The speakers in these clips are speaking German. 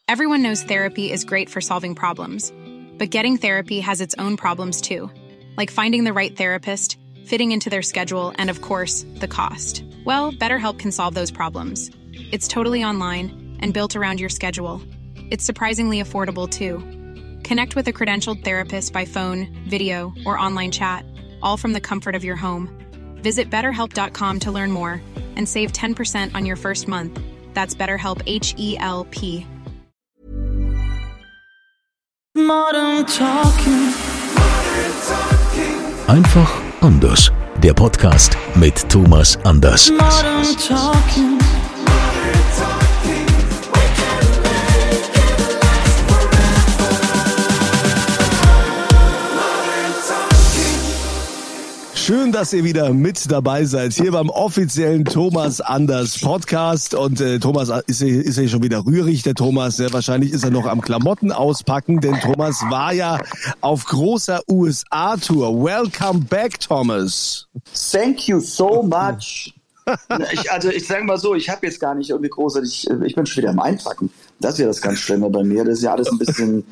Everyone knows therapy is great for solving problems, but getting therapy has its own problems too, like finding the right therapist, fitting into their schedule, and of course, the cost. Well, BetterHelp can solve those problems. It's totally online and built around your schedule. It's surprisingly affordable too. Connect with a credentialed therapist by phone, video, or online chat, all from the comfort of your home. Visit BetterHelp.com to learn more and save 10% on your first month. That's BetterHelp, H-E-L-P. Modern Talking. Einfach anders. Der Podcast mit Thomas Anders. Modern Talking. Schön, dass ihr wieder mit dabei seid, hier beim offiziellen Thomas Anders Podcast. Und Thomas ist ja schon wieder rührig, der Thomas. Ja, wahrscheinlich ist er noch am Klamotten auspacken, denn Thomas war ja auf großer USA-Tour. Welcome back, Thomas. Thank you so much. Ich sage mal so, ich habe jetzt gar nicht irgendwie großartig, ich bin schon wieder am Einpacken. Das ist ja das ganz Schlimme bei mir. Das ist ja alles ein bisschen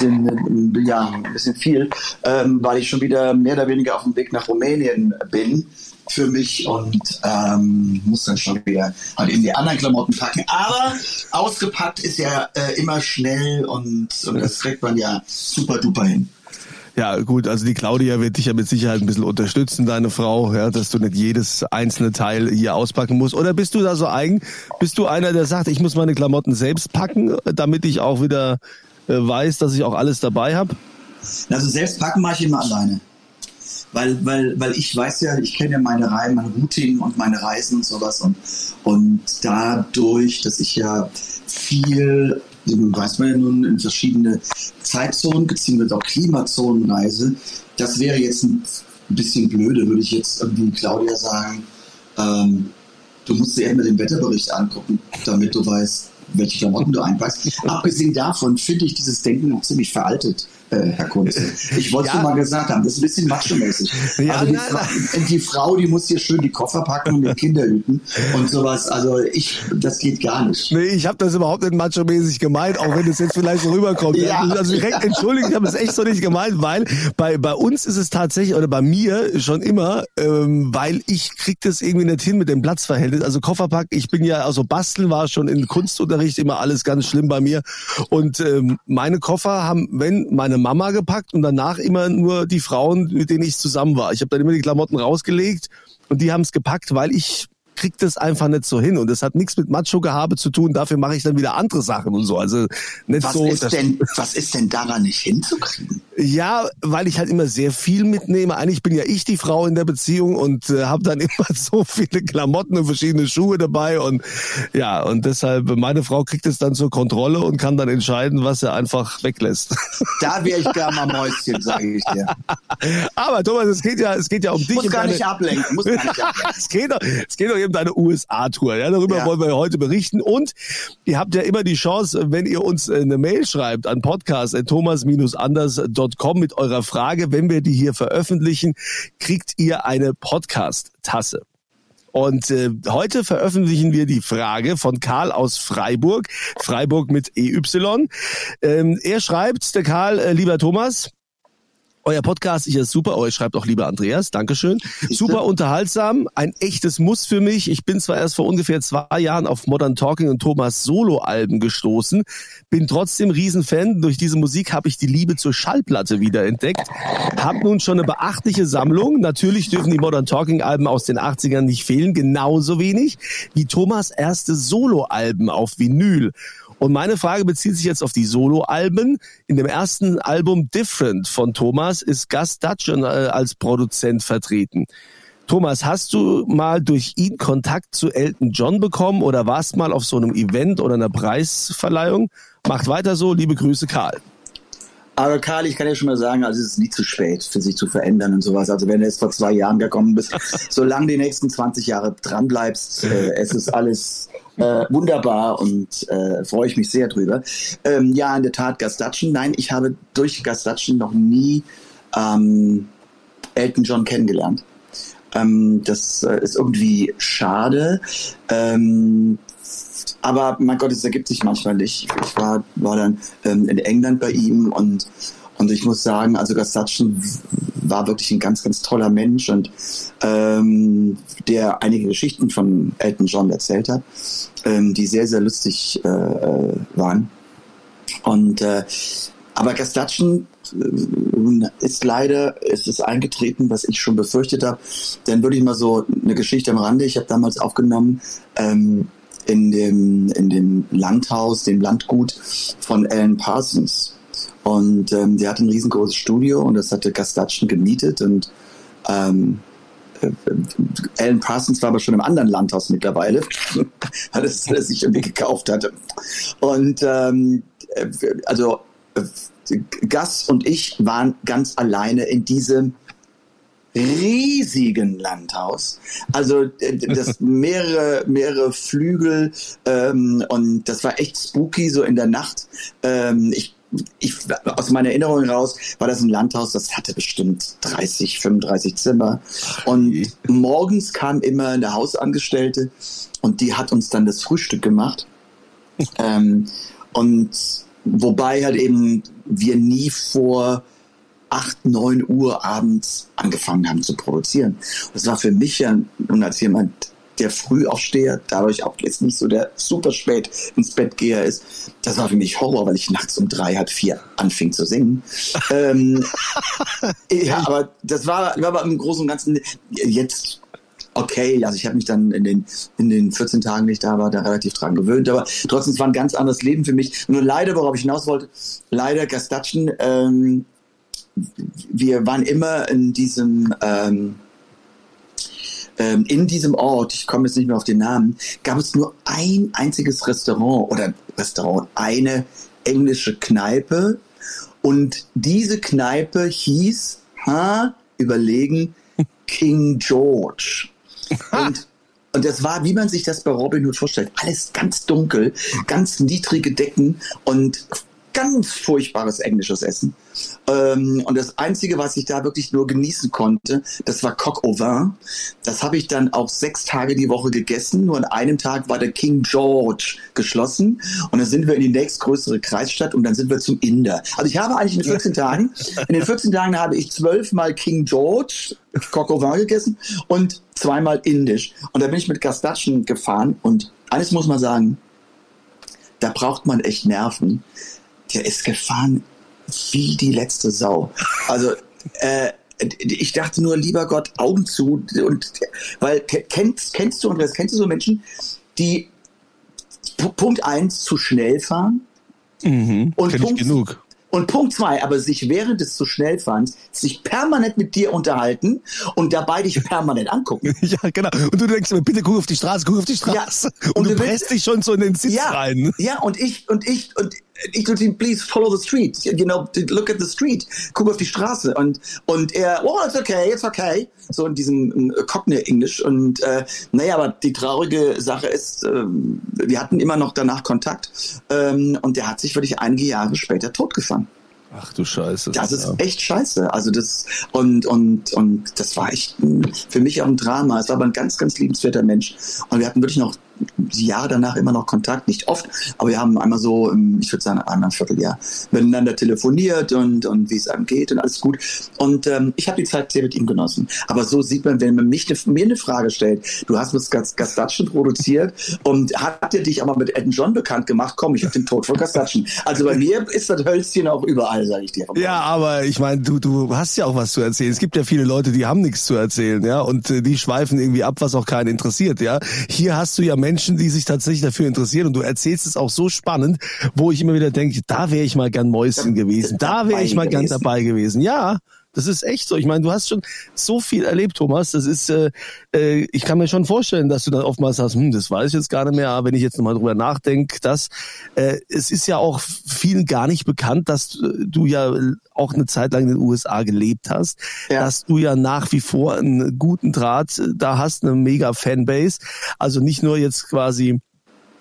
viel, weil ich schon wieder mehr oder weniger auf dem Weg nach Rumänien bin für mich und muss dann schon wieder halt in die anderen Klamotten packen. Aber ausgepackt ist ja immer schnell und das kriegt man ja super duper hin. Ja gut, also die Claudia wird dich ja mit Sicherheit ein bisschen unterstützen, deine Frau, ja, dass du nicht jedes einzelne Teil hier auspacken musst. Oder bist du da so eigen? Bist du einer, der sagt, ich muss meine Klamotten selbst packen, damit ich auch wieder weiß, dass ich auch alles dabei habe? Also selbst packen mache ich immer alleine. Weil ich weiß ja, ich kenne ja meine Routing und meine Reisen und sowas und dadurch, dass ich ja viel, weiß man ja nun, in verschiedene Zeitzonen bzw. auch Klimazonen reise, das wäre jetzt ein bisschen blöde, würde ich jetzt irgendwie Claudia sagen, du musst dir erstmal den Wetterbericht angucken, damit du weißt, welche Klamotten du einpackst. Abgesehen davon finde ich dieses Denken noch ziemlich veraltet, Herr Kunze. Ich wollte es mal gesagt haben, das ist ein bisschen macho-mäßig. Ja, also die Frau, die muss hier schön die Koffer packen und die Kinder hüten und sowas. Also das geht gar nicht. Nee, ich habe das überhaupt nicht macho-mäßig gemeint, auch wenn es jetzt vielleicht so rüberkommt. Ja. Also direkt entschuldigen, ich habe es echt so nicht gemeint, weil bei uns ist es tatsächlich, oder bei mir schon immer, weil ich krieg das irgendwie nicht hin mit dem Platzverhältnis. Also Kofferpack, ich bin ja, also basteln war schon in Kunstunterricht immer alles ganz schlimm bei mir. Und meine Koffer haben, wenn meine Mama gepackt und danach immer nur die Frauen, mit denen ich zusammen war. Ich habe dann immer die Klamotten rausgelegt und die haben es gepackt, weil ich krieg das einfach nicht so hin und das hat nichts mit Macho-Gehabe zu tun. Dafür mache ich dann wieder andere Sachen und so. Also nicht was so. Was ist denn daran nicht hinzukriegen? Ja, weil ich halt immer sehr viel mitnehme. Eigentlich bin ja ich die Frau in der Beziehung und habe dann immer so viele Klamotten und verschiedene Schuhe dabei und ja, und deshalb, meine Frau kriegt es dann zur Kontrolle und kann dann entscheiden, was er einfach weglässt. Da wäre ich gerne am Mäuschen, sage ich dir. Aber Thomas, es geht ja um dich. Muss gar nicht ablenken. Es geht doch eben deine USA-Tour. Ja, darüber wollen wir heute berichten. Und ihr habt ja immer die Chance, wenn ihr uns eine Mail schreibt an podcast@thomas-anders.com mit eurer Frage, wenn wir die hier veröffentlichen, kriegt ihr eine Podcast-Tasse. Und heute veröffentlichen wir die Frage von Karl aus Freiburg mit EY. Er schreibt, der Karl, lieber Thomas, euer Podcast ist ja super, ihr schreibt auch lieber Andreas, Dankeschön. Super unterhaltsam, ein echtes Muss für mich. Ich bin zwar erst vor ungefähr 2 Jahren auf Modern Talking und Thomas Solo-Alben gestoßen, bin trotzdem Riesenfan. Durch diese Musik habe ich die Liebe zur Schallplatte wiederentdeckt. Hab nun schon eine beachtliche Sammlung. Natürlich dürfen die Modern Talking-Alben aus den 80ern nicht fehlen, genauso wenig wie Thomas' erste Solo-Alben auf Vinyl. Und meine Frage bezieht sich jetzt auf die Solo-Alben. In dem ersten Album Different von Thomas ist Gus Dudgeon als Produzent vertreten. Thomas, hast du mal durch ihn Kontakt zu Elton John bekommen oder warst mal auf so einem Event oder einer Preisverleihung? Macht weiter so, liebe Grüße, Karl. Aber Karl, ich kann ja schon mal sagen, also es ist nie zu spät, für sich zu verändern und sowas. Also wenn du jetzt vor 2 Jahren gekommen bist, solange die nächsten 20 Jahre dran bleibst, es ist alles wunderbar und freue ich mich sehr drüber. Ja, in der Tat Gus Dudgeon. Nein, ich habe durch Gus Dudgeon noch nie Elton John kennengelernt. Das ist irgendwie schade. Aber mein Gott, es ergibt sich manchmal nicht. Ich war dann in England bei ihm und ich muss sagen, also Gustafson war wirklich ein ganz, ganz toller Mensch und der einige Geschichten von Elton John erzählt hat, die sehr, sehr lustig waren. Und aber Gustafson ist es eingetreten, was ich schon befürchtet habe. Dann würde ich mal so eine Geschichte am Rande. Ich habe damals aufgenommen in dem Landhaus, dem Landgut von Alan Parsons. Und der hatte ein riesengroßes Studio und das hatte Gustafson gemietet und Alan Parsons war aber schon im anderen Landhaus mittlerweile, weil es sich irgendwie gekauft hatte. Und also Gus und ich waren ganz alleine in diesem riesigen Landhaus, also das mehrere Flügel und das war echt spooky so in der Nacht. Ich aus meiner Erinnerung heraus war das ein Landhaus, das hatte bestimmt 30, 35 Zimmer und morgens kam immer eine Hausangestellte und die hat uns dann das Frühstück gemacht und wobei halt eben wir nie vor 8, 9 Uhr abends angefangen haben zu produzieren. Das war für mich ja, und als jemand, der Frühaufsteher, dadurch auch jetzt nicht so der super spät ins Bett geher ist, das war für mich Horror, weil ich nachts um 3, halb 4 anfing zu singen. Ja, aber das war aber im Großen und Ganzen jetzt okay, also ich habe mich dann in den 14 Tagen, die ich da war, da relativ dran gewöhnt, aber trotzdem, es war ein ganz anderes Leben für mich. Nur leider, worauf ich hinaus wollte, leider Gustafson, wir waren immer in diesem Ort, ich komme jetzt nicht mehr auf den Namen, gab es nur ein einziges Restaurant, eine englische Kneipe und diese Kneipe hieß, überlegen, King George. Und das war, wie man sich das bei Robin Hood vorstellt, alles ganz dunkel, ganz niedrige Decken und ganz furchtbares englisches Essen. Und das Einzige, was ich da wirklich nur genießen konnte, das war Coq au vin. Das habe ich dann auch 6 Tage die Woche gegessen. Nur an einem Tag war der King George geschlossen. Und dann sind wir in die nächstgrößere Kreisstadt und dann sind wir zum Inder. Also ich habe eigentlich in den 14 Tagen habe ich 12 Mal King George, Coq au vin gegessen und 2 Mal indisch. Und da bin ich mit Gustafson gefahren und eines muss man sagen, da braucht man echt Nerven. Der ist gefahren wie die letzte Sau. Also ich dachte nur, lieber Gott, Augen zu. Und weil kennst du so Menschen, die Punkt 1 zu schnell fahren? Und kenn ich genug. Und Punkt 2, aber sich während des zu schnell fahrens sich permanent mit dir unterhalten und dabei dich permanent angucken. Ja, genau. Und du denkst immer, bitte guck auf die Straße. Ja. Und du presst dich schon so in den Sitz rein. Ja, und ich so, please follow the street. You know, look at the street. Guck auf die Straße. Und er, it's okay. So in diesem Cockney-Englisch. Und naja, aber die traurige Sache ist, wir hatten immer noch danach Kontakt. Und der hat sich wirklich einige Jahre später totgefangen. Ach du Scheiße. Das ist echt scheiße. Also das und das war echt für mich auch ein Drama. Es war aber ein ganz, ganz liebenswerter Mensch. Und wir hatten wirklich noch die Jahre danach immer noch Kontakt, nicht oft, aber wir haben einmal so, ich würde sagen, einmal ein Vierteljahr miteinander telefoniert und wie es einem geht und alles gut. Und ich habe die Zeit sehr mit ihm genossen. Aber so sieht man, wenn man mir eine Frage stellt, du hast mit Gustafson produziert und hat er dich aber mit Elton John bekannt gemacht? Komm, ich habe den Tod von Gustafson. Also bei mir ist das Hölzchen auch überall, sage ich dir. Ja, aber ich meine, du hast ja auch was zu erzählen. Es gibt ja viele Leute, die haben nichts zu erzählen, ja, und die schweifen irgendwie ab, was auch keinen interessiert, ja. Hier hast du ja Menschen, die sich tatsächlich dafür interessieren und du erzählst es auch so spannend, wo ich immer wieder denke, da wäre ich mal gern Mäuschen gewesen, da wäre ich mal gern dabei gewesen. Ja, das ist echt so. Ich meine, du hast schon so viel erlebt, Thomas. Das ist, ich kann mir schon vorstellen, dass du dann oftmals sagst, das weiß ich jetzt gar nicht mehr, aber wenn ich jetzt nochmal drüber nachdenke, es ist ja auch vielen gar nicht bekannt, dass du ja auch eine Zeit lang in den USA gelebt hast, dass du ja nach wie vor einen guten Draht da hast, eine mega Fanbase. Also nicht nur jetzt quasi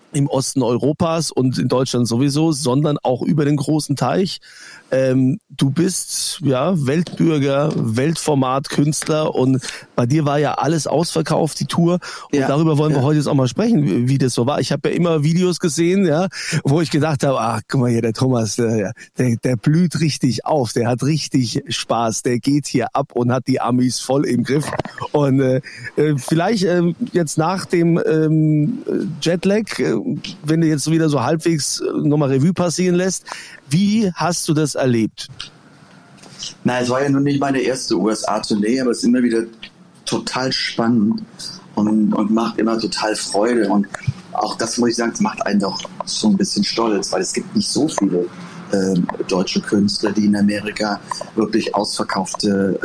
im Osten Europas und in Deutschland sowieso, sondern auch über den großen Teich. Du bist ja Weltbürger, Weltformat, Künstler und bei dir war ja alles ausverkauft, die Tour. Und darüber wollen wir heute jetzt auch mal sprechen, wie das so war. Ich habe ja immer Videos gesehen, ja, wo ich gedacht habe, guck mal hier, der Thomas, der blüht richtig auf, der hat richtig Spaß, der geht hier ab und hat die Amis voll im Griff. Und vielleicht jetzt nach dem Jetlag, wenn du jetzt wieder so halbwegs nochmal Revue passieren lässt, wie hast du das erlebt? Na, es war ja nun nicht meine erste USA-Tournee, aber es ist immer wieder total spannend und macht immer total Freude. Und auch das, muss ich sagen, das macht einen doch so ein bisschen stolz, weil es gibt nicht so viele deutsche Künstler, die in Amerika wirklich eine ausverkaufte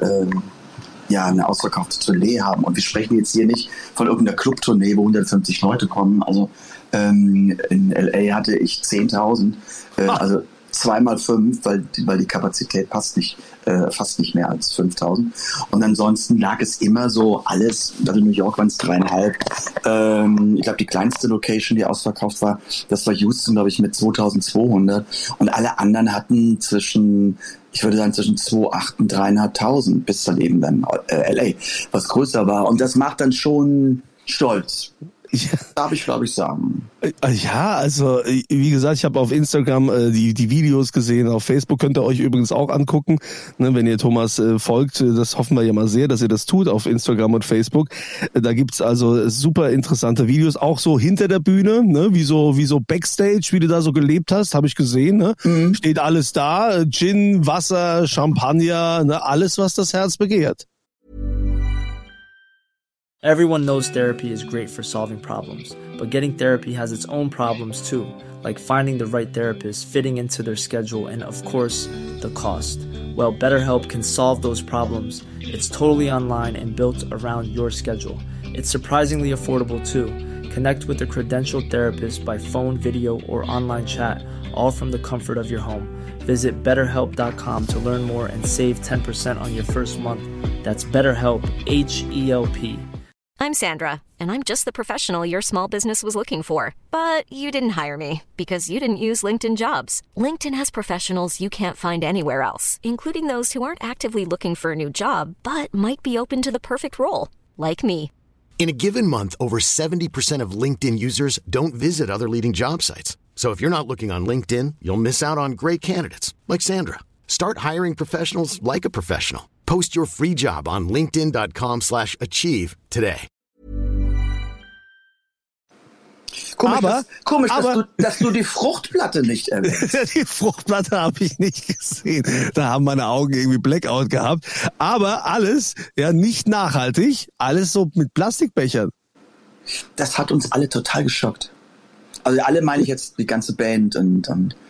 Tournee haben. Und wir sprechen jetzt hier nicht von irgendeiner Clubtournee, wo 150 Leute kommen. Also in L.A. hatte ich 10.000, also 2x5, weil die Kapazität fast nicht mehr als 5.000. Und ansonsten lag es immer so alles, also New York waren es 3,5. Ich glaube, die kleinste Location, die ausverkauft war, das war Houston, glaube ich, mit 2.200. Und alle anderen hatten zwischen 2.800 und 3.500, bis dann eben dann L.A., was größer war. Und das macht dann schon stolz. Darf ich, glaube ich, sagen. Ja, also wie gesagt, ich habe auf Instagram die Videos gesehen, auf Facebook könnt ihr euch übrigens auch angucken, ne, wenn ihr Thomas folgt, das hoffen wir ja mal sehr, dass ihr das tut auf Instagram und Facebook. Da gibt's also super interessante Videos, auch so hinter der Bühne, ne, wie so Backstage, wie du da so gelebt hast, habe ich gesehen, ne? Mhm. Steht alles da, Gin, Wasser, Champagner, ne, alles, was das Herz begehrt. Everyone knows therapy is great for solving problems, but getting therapy has its own problems too, like finding the right therapist, fitting into their schedule, and of course, the cost. Well, BetterHelp can solve those problems. It's totally online and built around your schedule. It's surprisingly affordable too. Connect with a credentialed therapist by phone, video, or online chat, all from the comfort of your home. Visit BetterHelp.com to learn more and save 10% on your first month. That's BetterHelp, H-E-L-P. I'm Sandra, and I'm just the professional your small business was looking for. But you didn't hire me because you didn't use LinkedIn Jobs. LinkedIn has professionals you can't find anywhere else, including those who aren't actively looking for a new job, but might be open to the perfect role, like me. In a given month, over 70% of LinkedIn users don't visit other leading job sites. So if you're not looking on LinkedIn, you'll miss out on great candidates like Sandra. Start hiring professionals like a professional. Post your free job on linkedin.com/achieve today. Komisch, dass du die Fruchtplatte nicht erwähnst. Die Fruchtplatte habe ich nicht gesehen. Da haben meine Augen irgendwie Blackout gehabt. Aber alles, ja, nicht nachhaltig. Alles so mit Plastikbechern. Das hat uns alle total geschockt. Also alle meine ich jetzt die ganze Band und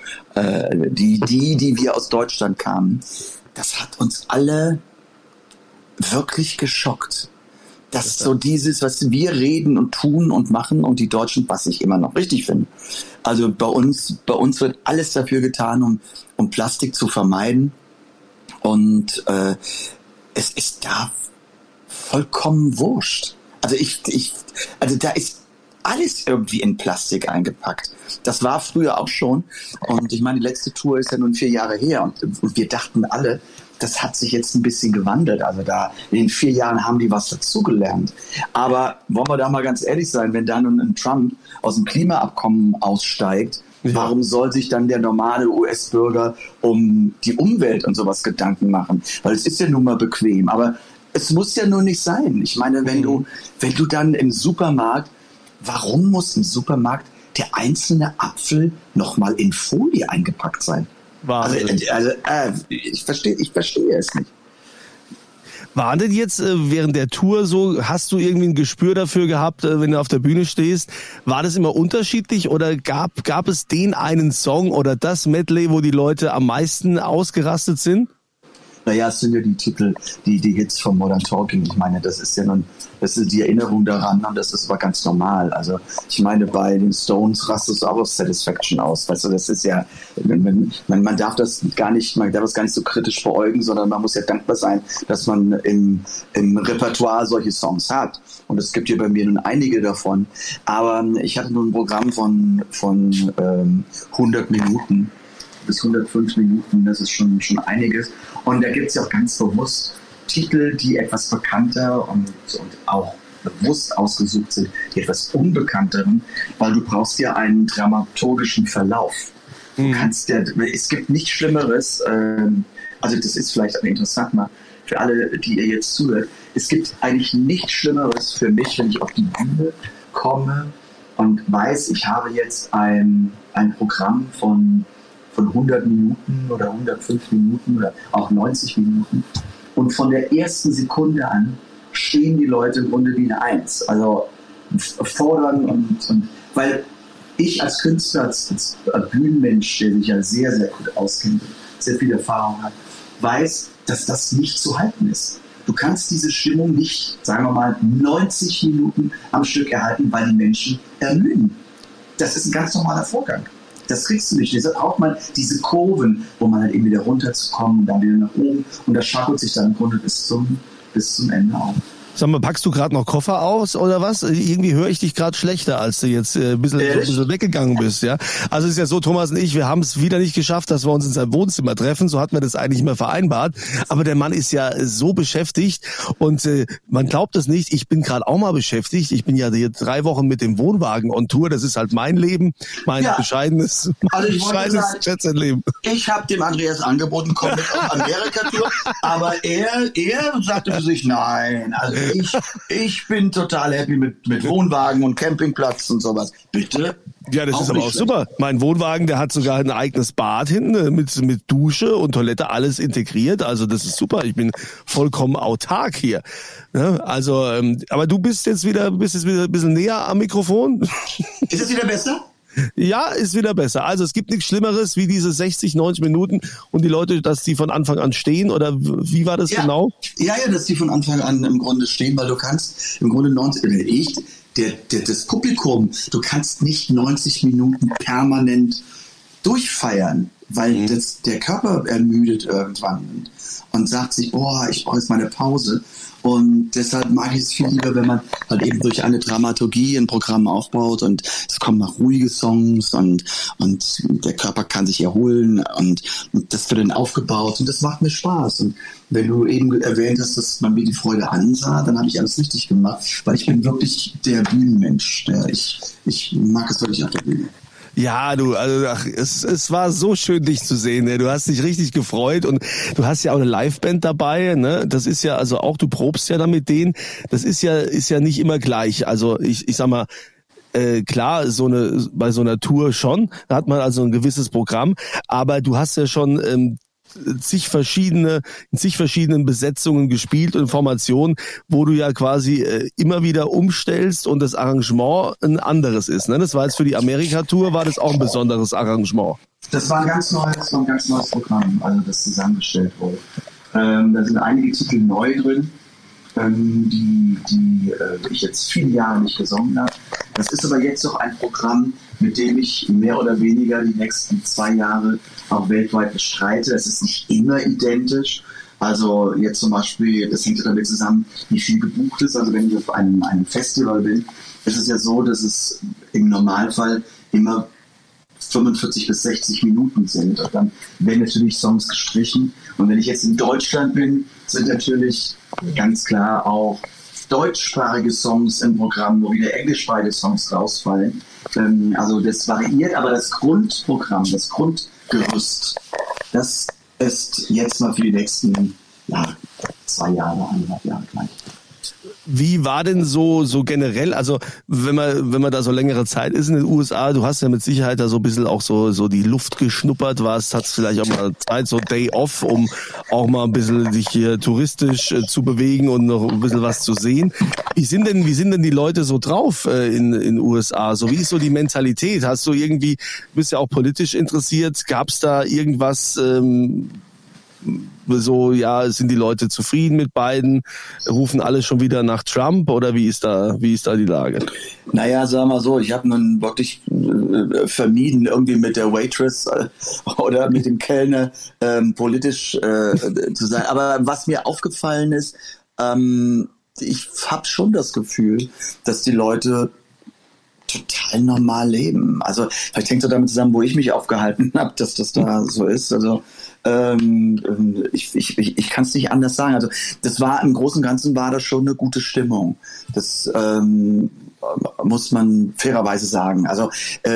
die wir aus Deutschland kamen. Das hat uns alle wirklich geschockt. Das ist so dieses, was wir reden und tun und machen und die Deutschen, was ich immer noch richtig finde. Also bei uns wird alles dafür getan, um Plastik zu vermeiden. Und es ist da vollkommen wurscht. Also da ist alles irgendwie in Plastik eingepackt. Das war früher auch schon. Und ich meine, die letzte Tour ist ja nun 4 Jahre her. Und wir dachten alle, das hat sich jetzt ein bisschen gewandelt. Also da in den 4 Jahren haben die was dazugelernt. Aber wollen wir da mal ganz ehrlich sein, wenn da nun ein Trump aus dem Klimaabkommen aussteigt, warum soll sich dann der normale US-Bürger um die Umwelt und sowas Gedanken machen? Weil es ist ja nun mal bequem. Aber es muss ja nur nicht sein. Ich meine, wenn du dann im Supermarkt, warum muss im Supermarkt der einzelne Apfel nochmal in Folie eingepackt sein? Ich verstehe es nicht. War denn jetzt während der Tour so, hast du irgendwie ein Gespür dafür gehabt, wenn du auf der Bühne stehst, war das immer unterschiedlich oder gab es den einen Song oder das Medley, wo die Leute am meisten ausgerastet sind? Naja, es sind ja die Titel, die Hits von Modern Talking. Ich meine, das ist die Erinnerung daran und das ist aber ganz normal. Also ich meine, bei den Stones rastet es auch auf Satisfaction aus. Weißt du, das ist ja, man darf das gar nicht so kritisch beäugen, sondern man muss ja dankbar sein, dass man im Repertoire solche Songs hat. Und es gibt ja bei mir nun einige davon. Aber ich hatte nun ein Programm von 100 Minuten. Bis 105 Minuten, das ist schon einiges. Und da gibt es ja auch ganz bewusst Titel, die etwas bekannter und auch bewusst ausgesucht sind, die etwas unbekannteren, weil du brauchst ja einen dramaturgischen Verlauf. Du kannst es gibt nichts Schlimmeres, also das ist vielleicht auch interessant mal für alle, die ihr jetzt zuhört, es gibt eigentlich nichts Schlimmeres für mich, wenn ich auf die Bühne komme und weiß, ich habe jetzt ein Programm von 100 Minuten oder 105 Minuten oder auch 90 Minuten. Und von der ersten Sekunde an stehen die Leute im Grunde wie eine Eins. Also fordern und weil ich als Künstler, als Bühnenmensch, der sich ja sehr, sehr gut auskennt, sehr viel Erfahrung hat, weiß, dass das nicht zu halten ist. Du kannst diese Stimmung nicht, sagen wir mal, 90 Minuten am Stück erhalten, weil die Menschen ermüden. Das ist ein ganz normaler Vorgang. Das kriegst du nicht. Deshalb braucht man diese Kurven, wo man halt eben wieder runterzukommen und dann wieder nach oben. Und das schaukelt sich dann im Grunde bis zum Ende auf. Sag mal, packst du gerade noch Koffer aus oder was? Irgendwie höre ich dich gerade schlechter, als du jetzt ein bisschen weggegangen bist. Ja. Also es ist ja so, Thomas und ich, wir haben es wieder nicht geschafft, dass wir uns in seinem Wohnzimmer treffen. So hatten wir das eigentlich immer vereinbart. Aber der Mann ist ja so beschäftigt und man glaubt es nicht. Ich bin gerade auch mal beschäftigt. Ich bin ja hier 3 Wochen mit dem Wohnwagen on Tour. Das ist halt mein Leben, mein bescheidenes Leben. Ich habe dem Andreas angeboten, komm mit auf Amerika-Tour. Aber er sagte für sich, nein, also ich bin total happy mit Wohnwagen und Campingplatz und sowas. Bitte? Ja, das ist aber auch super. Mein Wohnwagen, der hat sogar ein eigenes Bad hinten mit Dusche und Toilette, alles integriert. Also das ist super. Ich bin vollkommen autark hier. Ja, also, aber du bist jetzt wieder ein bisschen näher am Mikrofon. Ist es wieder besser? Ja, ist wieder besser. Also es gibt nichts Schlimmeres wie diese 60, 90 Minuten und die Leute, dass die von Anfang an stehen oder wie war das genau? Ja, dass die von Anfang an im Grunde stehen, weil du kannst im Grunde das Publikum, du kannst nicht 90 Minuten permanent durchfeiern, weil der Körper ermüdet irgendwann und sagt sich, ich brauche jetzt mal eine Pause. Und deshalb mag ich es viel lieber, wenn man halt eben durch eine Dramaturgie ein Programm aufbaut und es kommen noch ruhige Songs und der Körper kann sich erholen und das wird dann aufgebaut und das macht mir Spaß. Und wenn du eben erwähnt hast, dass man mir die Freude ansah, dann habe ich alles richtig gemacht, weil ich bin wirklich der Bühnenmensch. Ich mag es wirklich auf der Bühne. Ja, es war so schön, dich zu sehen. Ne? Du hast dich richtig gefreut und du hast ja auch eine Liveband dabei. Ne? Das ist ja also auch, du probst ja dann mit denen. Das ist ja nicht immer gleich. Also ich sag mal, klar, bei so einer Tour schon, da hat man also ein gewisses Programm, aber du hast ja schon in zig verschiedenen Besetzungen gespielt und Formationen, wo du ja quasi immer wieder umstellst und das Arrangement ein anderes ist. Ne? Das war jetzt für die Amerika-Tour, war das auch ein besonderes Arrangement. Das war ein ganz neues Programm, also das zusammengestellt wurde. Da sind einige Titel neu drin, die ich jetzt viele Jahre nicht gesungen habe. Das ist aber jetzt auch ein Programm, mit dem ich mehr oder weniger die nächsten 2 Jahre auch weltweit bestreite. Es ist nicht immer identisch. Also jetzt zum Beispiel, das hängt ja damit zusammen, wie viel gebucht ist. Also wenn ich auf einem Festival bin, ist es ja so, dass es im Normalfall immer 45 bis 60 Minuten sind. Und dann werden natürlich Songs gestrichen. Und wenn ich jetzt in Deutschland bin, sind natürlich ganz klar auch deutschsprachige Songs im Programm, wo wieder englischsprachige Songs rausfallen. Also das variiert, aber das Grundprogramm, das Grundgerüst, das ist jetzt mal für die nächsten 2 Jahre, 1,5 Jahre gleich. Wie war denn so generell, also wenn man da so längere Zeit ist in den USA, du hast ja mit Sicherheit da so ein bisschen auch so die Luft geschnuppert, hast vielleicht auch mal Zeit, so Day Off, um auch mal ein bisschen dich hier touristisch zu bewegen und noch ein bisschen was zu sehen. Wie sind denn die Leute so drauf in den USA? So, wie ist so die Mentalität? Du bist ja auch politisch interessiert, gab's da irgendwas, so, ja, sind die Leute zufrieden mit Biden? Rufen alle schon wieder nach Trump oder wie ist da die Lage? Naja, sagen wir mal so, ich habe nun wirklich vermieden, irgendwie mit der Waitress oder mit dem Kellner politisch zu sein. Aber was mir aufgefallen ist, ich habe schon das Gefühl, dass die Leute total normal leben. Also vielleicht hängt es damit zusammen, wo ich mich aufgehalten habe, dass das da so ist. Also ich kann es nicht anders sagen. Also das war im Großen und Ganzen war das schon eine gute Stimmung. Das muss man fairerweise sagen. Also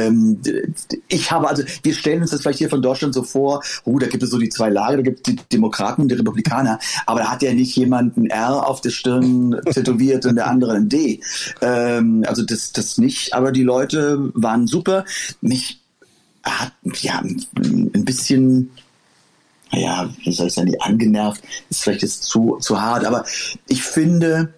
wir stellen uns das vielleicht hier von Deutschland so vor, da gibt es so die zwei Lager, da gibt es die Demokraten und die Republikaner, aber da hat ja nicht jemand ein R auf der Stirn tätowiert und der andere ein D. Also das nicht, aber die Leute waren super. Mich hat ja ein bisschen, naja, wie soll ich sagen, angenervt, ist vielleicht jetzt zu hart, aber ich finde,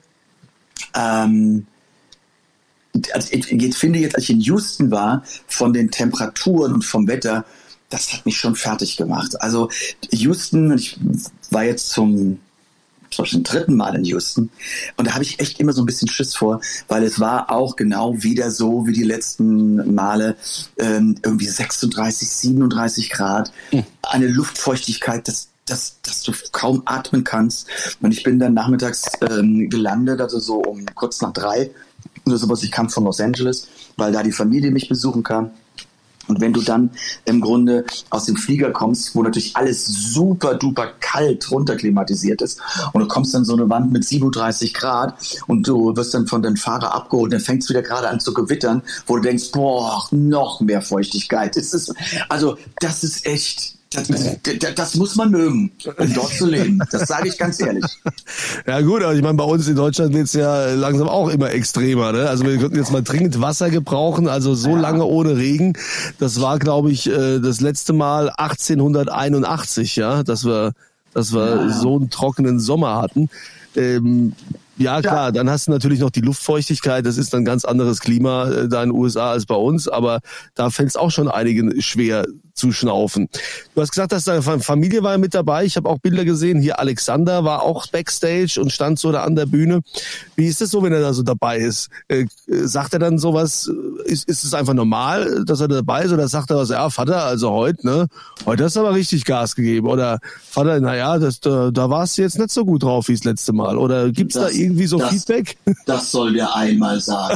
als ich in Houston war, von den Temperaturen und vom Wetter, das hat mich schon fertig gemacht. Also Houston, ich war jetzt zum dritten Mal in Houston und da habe ich echt immer so ein bisschen Schiss vor, weil es war auch genau wieder so wie die letzten Male, irgendwie 36, 37 Grad, eine Luftfeuchtigkeit, dass du kaum atmen kannst. Und ich bin dann nachmittags gelandet, also so um kurz nach 3 oder sowas. Ich kam von Los Angeles, weil da die Familie mich besuchen kam. Und wenn du dann im Grunde aus dem Flieger kommst, wo natürlich alles super duper kalt runterklimatisiert ist und du kommst dann so eine Wand mit 37 Grad und du wirst dann von deinem Fahrer abgeholt und dann fängt es wieder gerade an zu gewittern, wo du denkst, boah, noch mehr Feuchtigkeit. Das ist echt... Das muss man mögen, um dort zu leben. Das sage ich ganz ehrlich. Ja gut, aber ich meine, bei uns in Deutschland wird es ja langsam auch immer extremer. Ne? Also wir könnten jetzt mal dringend Wasser gebrauchen, also so lange ohne Regen. Das war, glaube ich, das letzte Mal 1881, ja, dass wir so einen trockenen Sommer hatten. Ja, klar, dann hast du natürlich noch die Luftfeuchtigkeit, das ist ein ganz anderes Klima da in den USA als bei uns, aber da fällt es auch schon einigen schwer zu schnaufen. Du hast gesagt, dass deine Familie war mit dabei, ich habe auch Bilder gesehen, hier Alexander war auch Backstage und stand so da an der Bühne. Wie ist es so, wenn er da so dabei ist? Sagt er dann sowas, ist es einfach normal, dass er dabei ist, oder sagt er was, ja Vater, also heute hast du aber richtig Gas gegeben, oder Vater, naja, da warst du jetzt nicht so gut drauf wie das letzte Mal, oder gibt's da irgendwie so Feedback? Das soll der einmal sagen.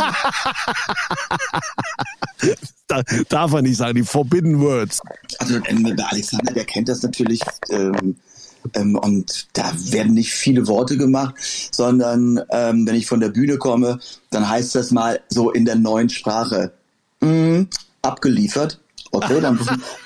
Darf er nicht sagen, die Forbidden Words. Also der Alexander, der kennt das natürlich und da werden nicht viele Worte gemacht, sondern wenn ich von der Bühne komme, dann heißt das mal so in der neuen Sprache, abgeliefert. Okay, dann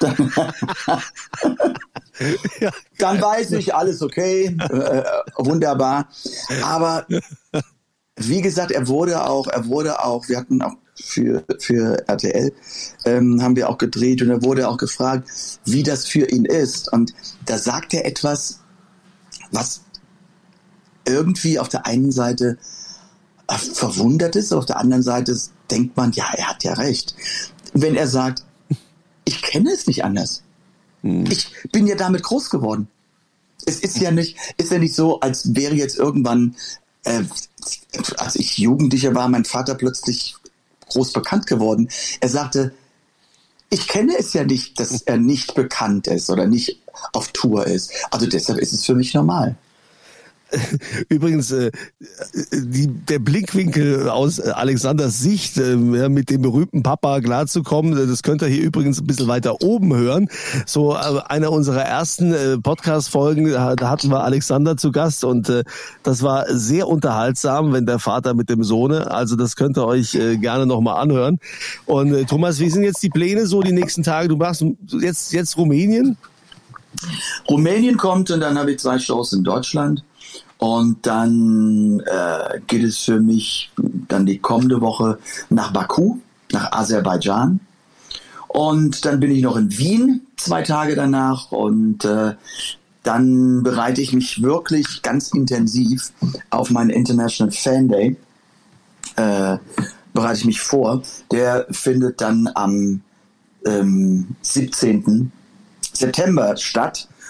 weiß ich, alles okay, wunderbar. Aber wie gesagt, er wurde auch, wir hatten auch für RTL, haben wir auch gedreht und er wurde auch gefragt, wie das für ihn ist. Und da sagt er etwas, was irgendwie auf der einen Seite verwundert ist, auf der anderen Seite denkt man, ja, er hat ja recht. Wenn er sagt, ich kenne es nicht anders. Ich bin ja damit groß geworden. Es ist ja nicht so, als wäre jetzt irgendwann, als ich Jugendlicher war, mein Vater plötzlich groß bekannt geworden. Er sagte, ich kenne es ja nicht, dass er nicht bekannt ist oder nicht auf Tour ist. Also deshalb ist es für mich normal. Übrigens, der Blickwinkel aus Alexanders Sicht, mit dem berühmten Papa klarzukommen, das könnt ihr hier übrigens ein bisschen weiter oben hören. So einer unserer ersten Podcast-Folgen, da hatten wir Alexander zu Gast und das war sehr unterhaltsam, wenn der Vater mit dem Sohne, also das könnt ihr euch gerne nochmal anhören. Und Thomas, wie sind jetzt die Pläne so die nächsten Tage? Du machst jetzt Rumänien? Rumänien kommt und dann habe ich 2 Shows in Deutschland. Und dann geht es für mich dann die kommende Woche nach Baku, nach Aserbaidschan. Und dann bin ich noch in Wien 2 Tage danach. Und dann bereite ich mich wirklich ganz intensiv auf meinen International Fan Day. Bereite ich mich vor. Der findet dann am 17. September statt.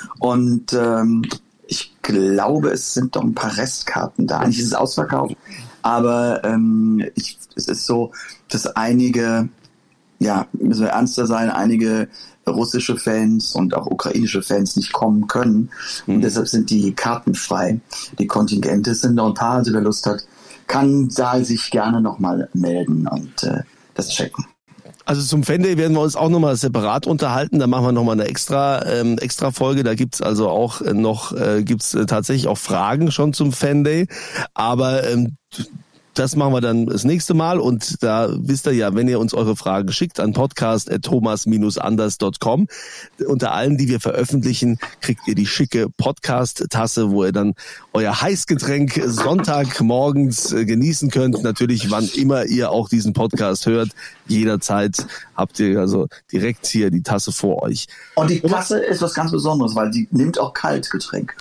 Und ich glaube, es sind doch ein paar Restkarten da. Eigentlich ist es ausverkauft, aber es ist so, dass einige, ja, müssen wir ernster sein, einige russische Fans und auch ukrainische Fans nicht kommen können. Und deshalb sind die Karten frei. Die Kontingente sind noch ein paar, also wer Lust hat, kann da sich gerne nochmal melden und das checken. Also zum Fan-Day werden wir uns auch nochmal separat unterhalten. Da machen wir nochmal eine extra Folge. Da gibt's also auch noch, tatsächlich auch Fragen schon zum Fan-Day. Aber das machen wir dann das nächste Mal und da wisst ihr ja, wenn ihr uns eure Fragen schickt an podcast@thomas-anders.com. Unter allen, die wir veröffentlichen, kriegt ihr die schicke Podcast-Tasse, wo ihr dann euer Heißgetränk Sonntagmorgens genießen könnt. Natürlich, wann immer ihr auch diesen Podcast hört, jederzeit habt ihr also direkt hier die Tasse vor euch. Und die Tasse ist was ganz Besonderes, weil die nimmt auch Kaltgetränk.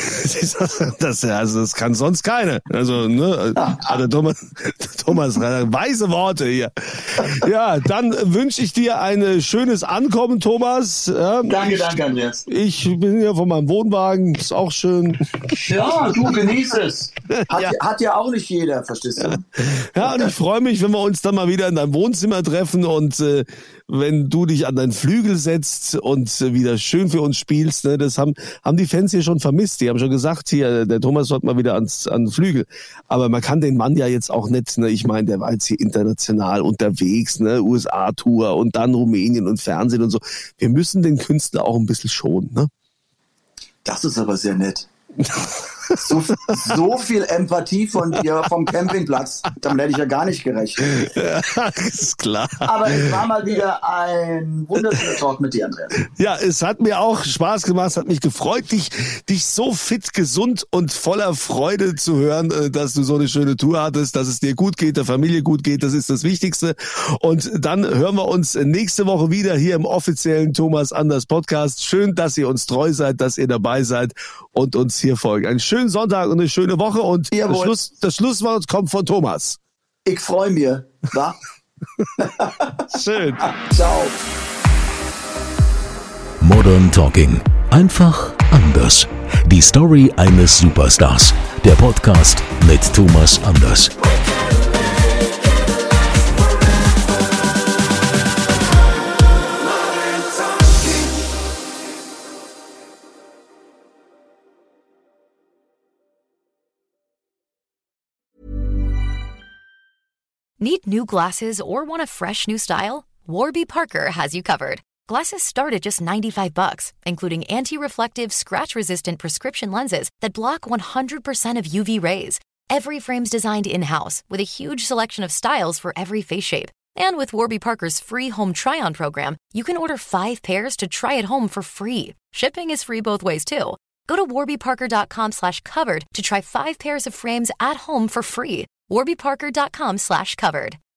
Das kann sonst keine. Also, ne, der Thomas, weise Worte hier. Ja, dann wünsche ich dir ein schönes Ankommen, Thomas. Danke, Andreas. Ich bin hier von meinem Wohnwagen, ist auch schön. Ja, du genieß es. Hat ja auch nicht jeder, verstehst du? Ja, und ich freue mich, wenn wir uns dann mal wieder in deinem Wohnzimmer treffen und wenn du dich an deinen Flügel setzt und wieder schön für uns spielst. Ne, das haben die Fans hier schon vermisst. Die haben schon gesagt, hier, der Thomas sollte mal wieder an den Flügel. Aber man kann den Mann ja jetzt auch nicht, ne, ich meine, der war jetzt hier international unterwegs, ne, USA-Tour und dann Rumänien und Fernsehen und so. Wir müssen den Künstler auch ein bisschen schonen, ne? Das ist aber sehr nett. So viel Empathie von dir vom Campingplatz, damit hätte ich ja gar nicht gerechnet. Ja, ist klar. Aber es war mal wieder ein wunderschöner Talk mit dir, Andreas. Ja, es hat mir auch Spaß gemacht, es hat mich gefreut, dich so fit, gesund und voller Freude zu hören, dass du so eine schöne Tour hattest, dass es dir gut geht, der Familie gut geht, das ist das Wichtigste. Und dann hören wir uns nächste Woche wieder hier im offiziellen Thomas Anders Podcast. Schön, dass ihr uns treu seid, dass ihr dabei seid und uns hier folgt. Einen schönen Sonntag und eine schöne Woche und das Schlusswort kommt von Thomas. Ich freue mich, wa? Schön. Ciao. Modern Talking. Einfach anders. Die Story eines Superstars. Der Podcast mit Thomas Anders. Need new glasses or want a fresh new style? Warby Parker has you covered. Glasses start at just $95, including anti-reflective, scratch-resistant prescription lenses that block 100% of UV rays. Every frame's designed in-house with a huge selection of styles for every face shape. And with Warby Parker's free home try-on program, you can order 5 pairs to try at home for free. Shipping is free both ways, too. Go to warbyparker.com/covered to try 5 pairs of frames at home for free. warbyparker.com/covered.